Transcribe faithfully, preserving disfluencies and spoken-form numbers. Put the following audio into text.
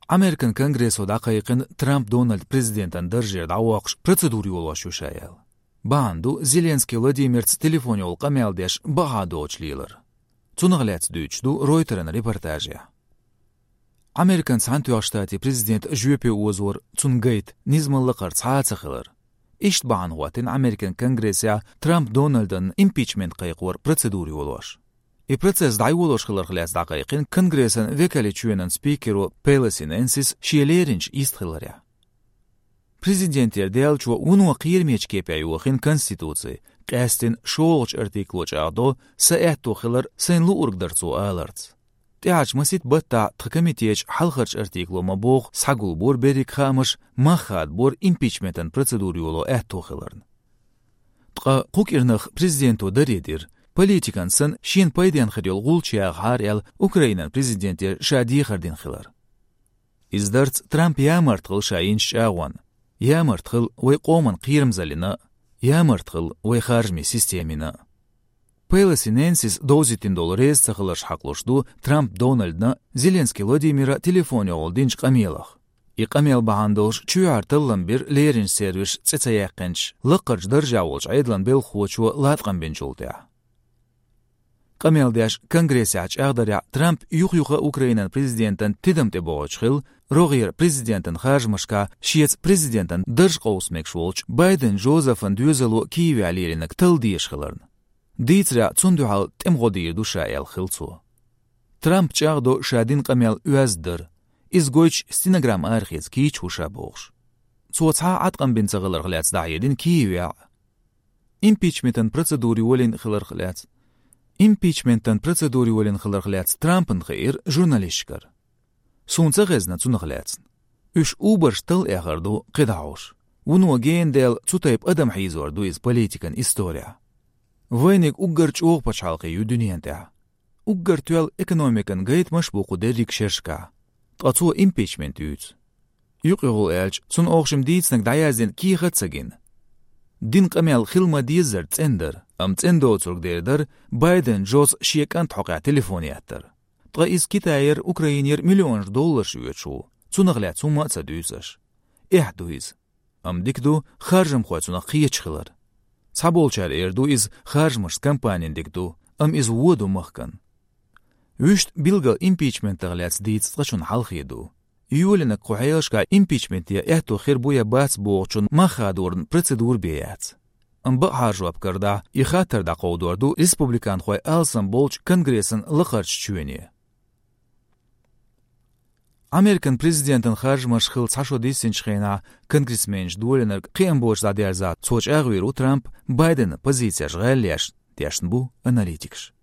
Amerikan Kongresu daqayqin Trump Donald prezidentdan darjer da'voqsh protseduri yo'lwash yo'shayal. Bandu Zelenskiy Vladimirts telefon yol qameldesh bahadochliler. Цунагляц дүйчду Ройтерен репортажия. Американ Сантуа штати президент Жюпе Озор Цунгейт низмаллыкар цаацахылар. Ишт баан хуатин Американ Конгрессия Трамп Дональдын импичмент кайқуар процедури олваш. И процесс дай олошхылар хляц дақайқин Конгрессан векали чуенен спикеру Пелоси Нэнсис шиелеринч истхыларя. Президентер делчу унуа қирмеч кепяюахин Конституции Qəstin şoğuç artikloç ağdo saətto xılar senlu urgdarcu alarts. Təaç masit batta txkomitech halxarç artiklo mabog sagul bor berik xamış maxad bor impeachmentan proceduri yolu ətto xılarn. Tqa qukirnıq prezidento daredir. Politikansın şin paydan xidil gulçya har el Ukrainan prezidenti Şadi xardin xılar. İzdarts Trump yamartqıl şayinç ağwan. Yamartqıl way qoman qirmzalina Ямартхыл вайхаржми системина. Пелоси Нэнсис доузитин долларез цахылаш хақлошду Трамп Дональдна Зеленский Владимира телефоне олдинч қамелах. И қамел бахандош чуяртыллан бир леринч сервиш цецаяққенч лыққарч държаволч айдлан бел хуачу латқан бенчултя. Қамелдяш конгрессяч ағдаря Трамп юх-юха Украинан президентан тидамте боғачхыл Рогер президентен хажмашка шиец президентен държқоусмекшволч Байден Жозефан дюзелу Киеве алеринак тылдиешхыларн. Дийцря цундюхал темгодир душа ел хылцу. Трамп чагдо шадин қамел уаздыр. Изгойч стенограмм архиц кич хуша боғш. Цуаца атқан бенцағылар хляц дайедин Киеве. Импичментен процедури олин хылар хляц. Импичментен процедури олин хылар хляц Трампен хейр журналистикар. Сунца гезна цунахляцн. Үш убарш тыл эгерду қидауш. Уну гендел цутайп адам хизорду из политикан история. Войник уггарч оқ пачалқи ю дүниенте. Уггар туел экономикан гайт машбуқу дерик шершка. Тацу импичмент юц. Юқиғул элч цун оқшим дейцнак даязден ки ғатсагин. Дин қамел хилма дизер цендер. Ам цендо цургдердер Байден Джоз шиекан тхоқя телефонияттыр. Тға из Китайер Украинер миллион доллар шуечу. Цунағля цума цадюзаш. Эхду из. Ам дикду харжам хуа цунақ қиечхылар. Цаболчар эрду из харжмаш компаниян дикду. Ам из воду махкан. Вүшт билгал импичмент тағляц дейц тғачун халхиду. Юлина қуайылшка импичментия эхту хирбуя бац боғчун махадурн процедур беяц. Ам ба харжуап карда и хатар да қаудуарду республикан хуай алсан болч конгрессан лықарч чуене. Amerikan президентен харжмаш хыл цашо дисинчхена конгрессменш дуоленер қиямбош задерза цоч ағвиру Трамп Байден позиция жғалляш дяшн бу аналитикш.